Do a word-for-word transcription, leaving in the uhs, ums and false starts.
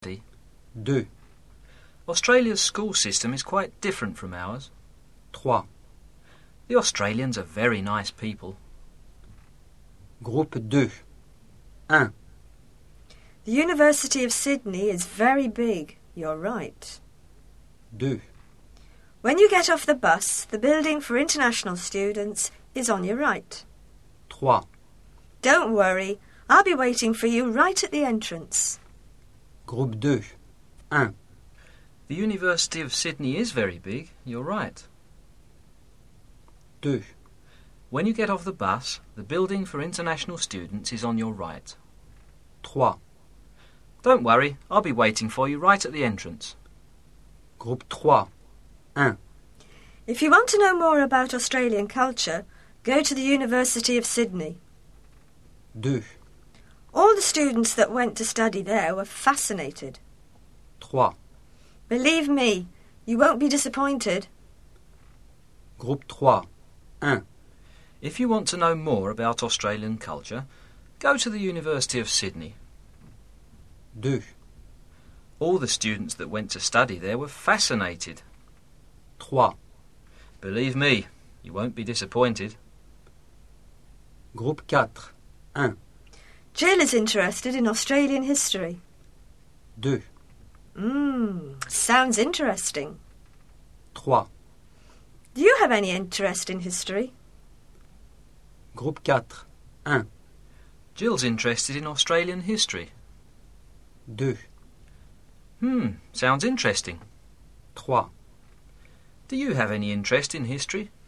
Deux. Australia's school system is quite different from ours. Trois. The Australians are very nice people. Groupe deux. Un. The University of Sydney is very big. You're right. Deux. When you get off the bus, the building for international students is on your right. Trois. Don't worry, I'll be waiting for you right at the entrance. Groupe deux. Un. The University of Sydney is very big. You're right. Deux. When you get off the bus, the building for international students is on your right. Trois. Don't worry, I'll be waiting for you right at the entrance. Groupe trois. Un. If you want to know more about Australian culture, go to the University of Sydney. Deux. All the students that went to study there were fascinated. Trois. Believe me, you won't be disappointed. Groupe trois. Un. If you want to know more about Australian culture, go to the University of Sydney. Deux. All the students that went to study there were fascinated. Trois. Believe me, you won't be disappointed. Groupe quatre. Un. Jill is interested in Australian history. Deux. Mmm, sounds interesting. Trois. Do you have any interest in history? Groupe quatre. Un. Jill's interested in Australian history. Deux. Hmm, sounds interesting. Trois. Do you have any interest in history?